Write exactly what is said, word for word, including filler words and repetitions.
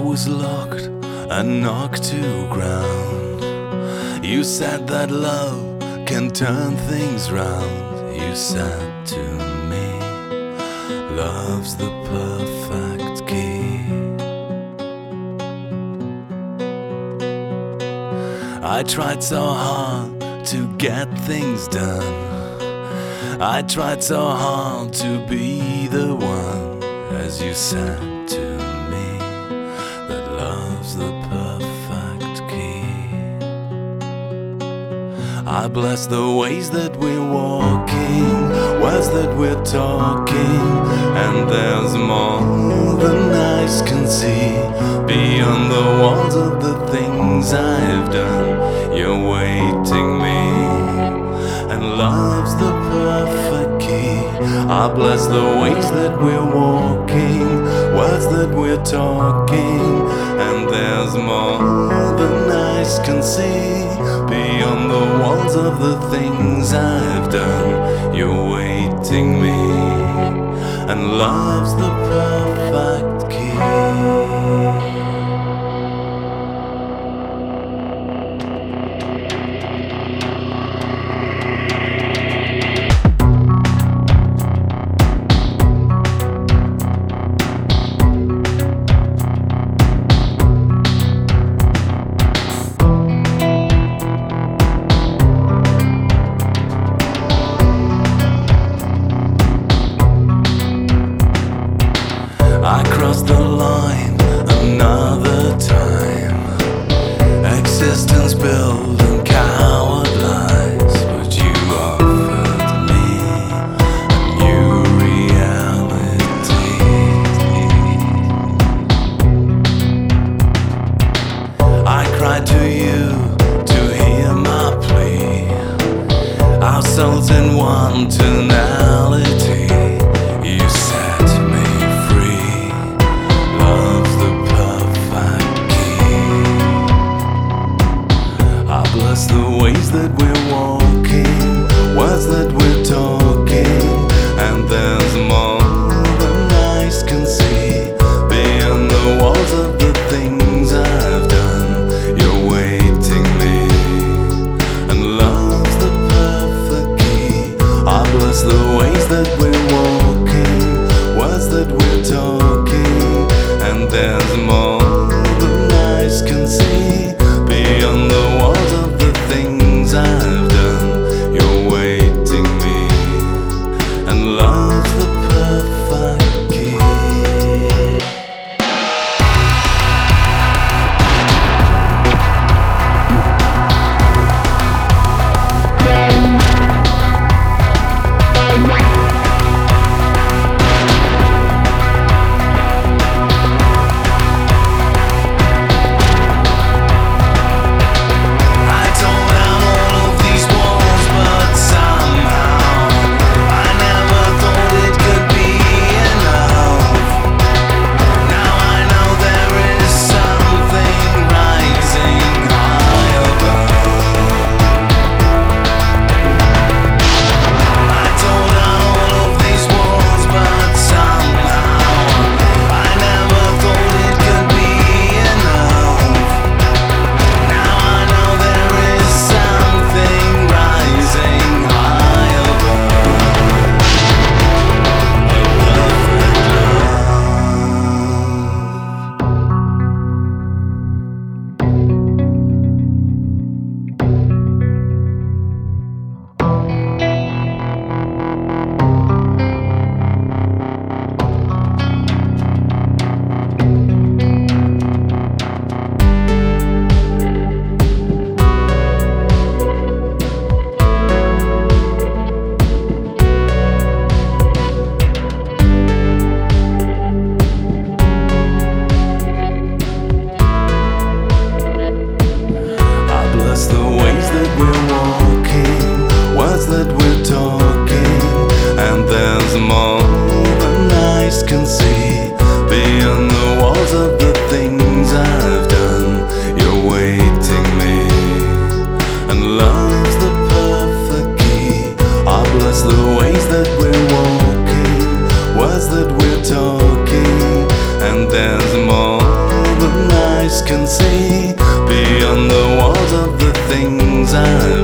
was locked and knocked to ground. You said that love can turn things round. You said to me, love's the perfect key. I tried so hard to get things done. I tried so hard to be the one, as you said to me, that love's the perfect key. I bless the ways that we're walking, words that we're talking, and there's more than eyes can see. Beyond the walls of the things I've done, you're waiting me, and love's the perfect key. I bless the ways that we're walking, words that we're talking, and there's more than eyes can see. Beyond the walls of the things I've done, you're waiting me, and love's the perfect key. I crossed the line another time. Existence built on coward lies, but you offered me a new reality. I cried to you to hear my plea. Our souls in one tonality. You set me free. Love's the perfect key. I bless the ways that we're walking, words that we're talking, and there's more than eyes can see. Beyond the walls of the things I've done, you're waiting me, and love's the perfect key. I bless the ways that we're walking, words that we're talking, and there's more than eyes can see. Beyond the walls of the things I've done, you're waiting me, and love's the perfect key. I